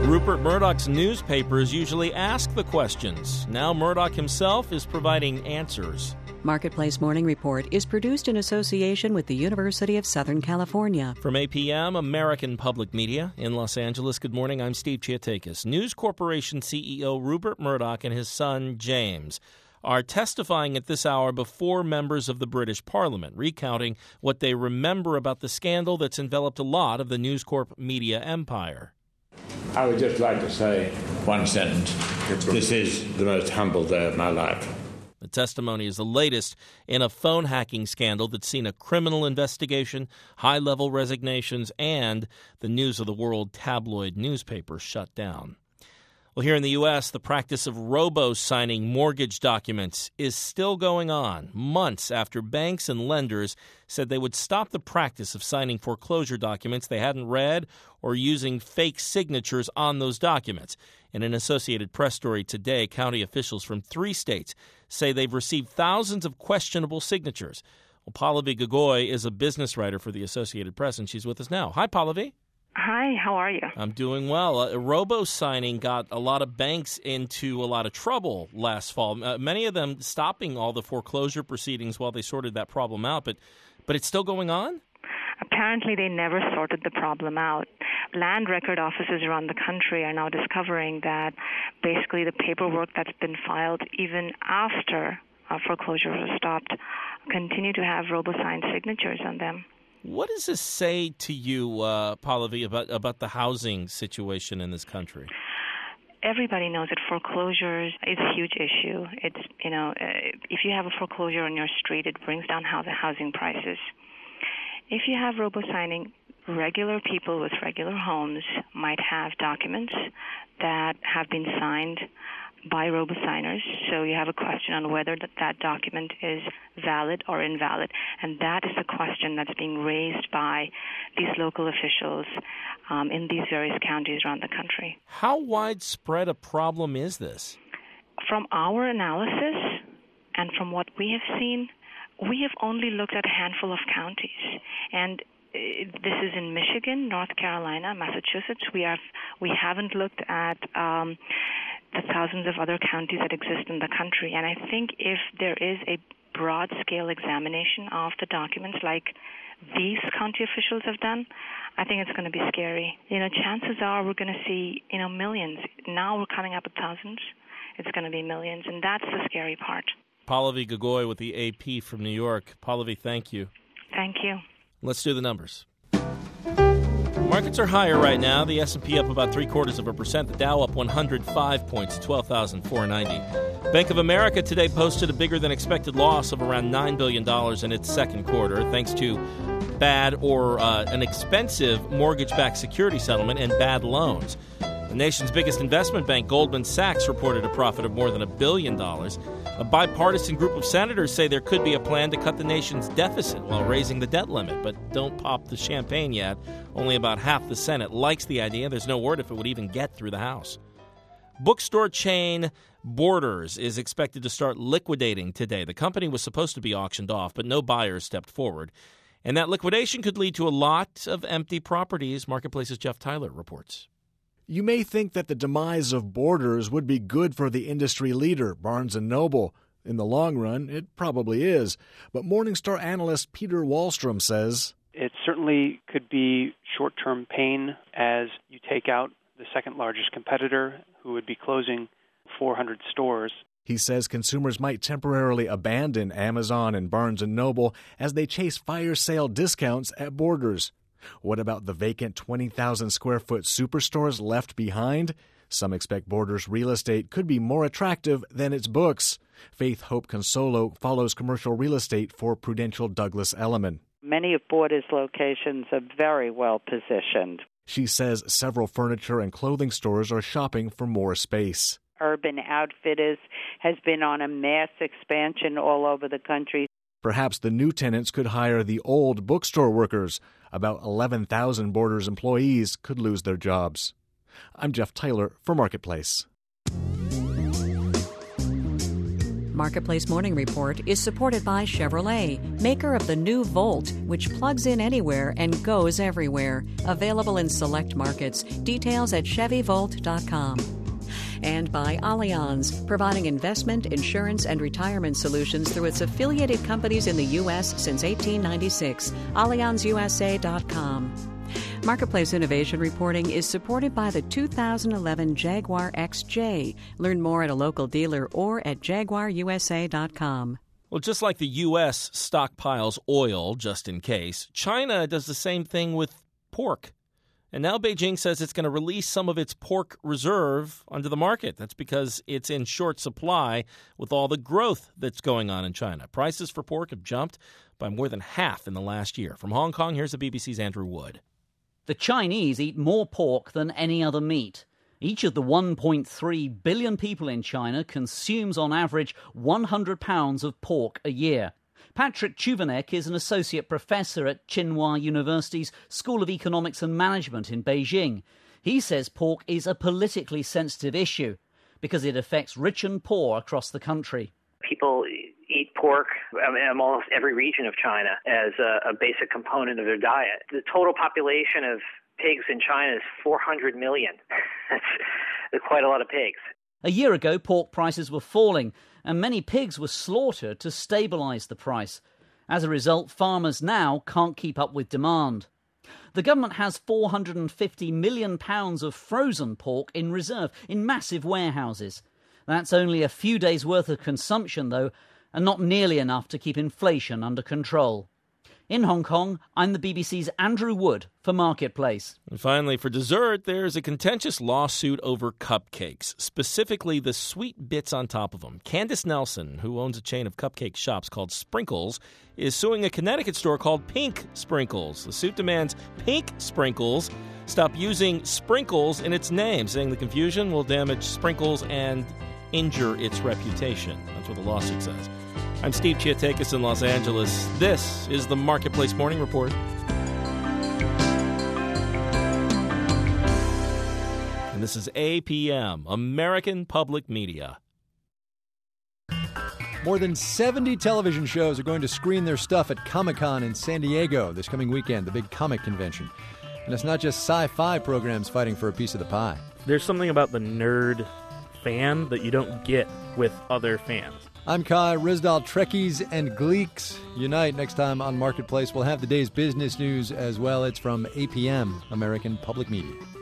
Rupert Murdoch's newspapers usually ask the questions. Now Murdoch himself is providing answers. Marketplace Morning Report is produced in association with the University of Southern California. From APM, American Public Media in Los Angeles, good morning. I'm Steve Chiatakis. News Corporation CEO Rupert Murdoch and his son James are testifying at this hour before members of the British Parliament, recounting what they remember about the scandal that's enveloped a lot of the News Corp media empire. I would just like to say one sentence. This is the most humble day of my life. The testimony is the latest in a phone hacking scandal that's seen a criminal investigation, high-level resignations, and the News of the World tabloid newspaper shut down. Well, here in the U.S., the practice of robo-signing mortgage documents is still going on, months after banks and lenders said they would stop the practice of signing foreclosure documents they hadn't read or using fake signatures on those documents. In an Associated Press story today, county officials from 3 states say they've received thousands of questionable signatures. Well, Pallavi Gogoi is a business writer for the Associated Press, and she's with us now. Hi, Pallavi. Hi, how are you? I'm doing well. Robo-signing got a lot of banks into a lot of trouble last fall, many of them stopping all the foreclosure proceedings while they sorted that problem out. But it's still going on? Apparently, they never sorted the problem out. Land record offices around the country are now discovering that basically the paperwork that's been filed even after foreclosure was stopped continue to have robo-signed signatures on them. What does this say to you, Pallavi, about the housing situation in this country? Everybody knows that foreclosures is a huge issue. It's, if you have a foreclosure on your street, it brings down the housing prices. If you have robo-signing, regular people with regular homes might have documents that have been signed by robo-signers, so you have a question on whether that document is valid or invalid, and that is the question that's being raised by these local officials in these various counties around the country. How widespread a problem is this? From our analysis and from what we have seen, we have only looked at a handful of counties, and this is in Michigan, North Carolina, Massachusetts. We haven't looked at the thousands of other counties that exist in the country. And I think if there is a broad-scale examination of the documents like these county officials have done, I think it's going to be scary. Chances are we're going to see, millions. Now we're coming up with thousands. It's going to be millions, and that's the scary part. Pallavi Gogoi with the AP from New York. Pallavi, thank you. Thank you. Let's do the numbers. Markets are higher right now. The S&P up about 0.75%. The Dow up 105 points, 12,490. Bank of America today posted a bigger than expected loss of around $9 billion in its second quarter, thanks to bad or an expensive mortgage-backed security settlement and bad loans. The nation's biggest investment bank, Goldman Sachs, reported a profit of more than $1 billion. A bipartisan group of senators say there could be a plan to cut the nation's deficit while raising the debt limit, but don't pop the champagne yet. Only about half the Senate likes the idea. There's no word if it would even get through the House. Bookstore chain Borders is expected to start liquidating today. The company was supposed to be auctioned off, but no buyers stepped forward. And that liquidation could lead to a lot of empty properties, Marketplace's Jeff Tyler reports. You may think that the demise of Borders would be good for the industry leader, Barnes & Noble. In the long run, it probably is. But Morningstar analyst Peter Wallstrom says, it certainly could be short-term pain as you take out the second largest competitor who would be closing 400 stores. He says consumers might temporarily abandon Amazon and Barnes & Noble as they chase fire sale discounts at Borders. What about the vacant 20,000-square-foot superstores left behind? Some expect Borders real estate could be more attractive than its books. Faith Hope Consolo follows commercial real estate for Prudential Douglas Elliman. Many of Borders' locations are very well positioned. She says several furniture and clothing stores are shopping for more space. Urban Outfitters has been on a mass expansion all over the country. Perhaps the new tenants could hire the old bookstore workers. About 11,000 Borders employees could lose their jobs. I'm Jeff Tyler for Marketplace. Marketplace Morning Report is supported by Chevrolet, maker of the new Volt, which plugs in anywhere and goes everywhere. Available in select markets. Details at ChevyVolt.com. And by Allianz, providing investment, insurance, and retirement solutions through its affiliated companies in the U.S. since 1896. AllianzUSA.com. Marketplace Innovation Reporting is supported by the 2011 Jaguar XJ. Learn more at a local dealer or at JaguarUSA.com. Well, just like the U.S. stockpiles oil just in case, China does the same thing with pork. And now Beijing says it's going to release some of its pork reserve onto the market. That's because it's in short supply with all the growth that's going on in China. Prices for pork have jumped by more than half in the last year. From Hong Kong, here's the BBC's Andrew Wood. The Chinese eat more pork than any other meat. Each of the 1.3 billion people in China consumes on average 100 pounds of pork a year. Patrick Chuvanek is an associate professor at Tsinghua University's School of Economics and Management in Beijing. He says pork is a politically sensitive issue because it affects rich and poor across the country. People eat pork in almost every region of China as a basic component of their diet. The total population of pigs in China is 400 million. That's quite a lot of pigs. A year ago, pork prices were falling, and many pigs were slaughtered to stabilise the price. As a result, farmers now can't keep up with demand. The government has £450 million of frozen pork in reserve in massive warehouses. That's only a few days' worth of consumption, though, and not nearly enough to keep inflation under control. In Hong Kong, I'm the BBC's Andrew Wood for Marketplace. And finally, for dessert, there's a contentious lawsuit over cupcakes, specifically the sweet bits on top of them. Candace Nelson, who owns a chain of cupcake shops called Sprinkles, is suing a Connecticut store called Pink Sprinkles. The suit demands Pink Sprinkles stop using sprinkles in its name, saying the confusion will damage Sprinkles and injure its reputation. That's what the lawsuit says. I'm Steve Chiatakis in Los Angeles. This is the Marketplace Morning Report. And this is APM, American Public Media. More than 70 television shows are going to screen their stuff at Comic-Con in San Diego this coming weekend, the big comic convention. And it's not just sci-fi programs fighting for a piece of the pie. There's something about the nerd fan that you don't get with other fans. I'm Kai Rizdal. Trekkies and Gleeks unite next time on Marketplace. We'll have the day's business news as well. It's from APM, American Public Media.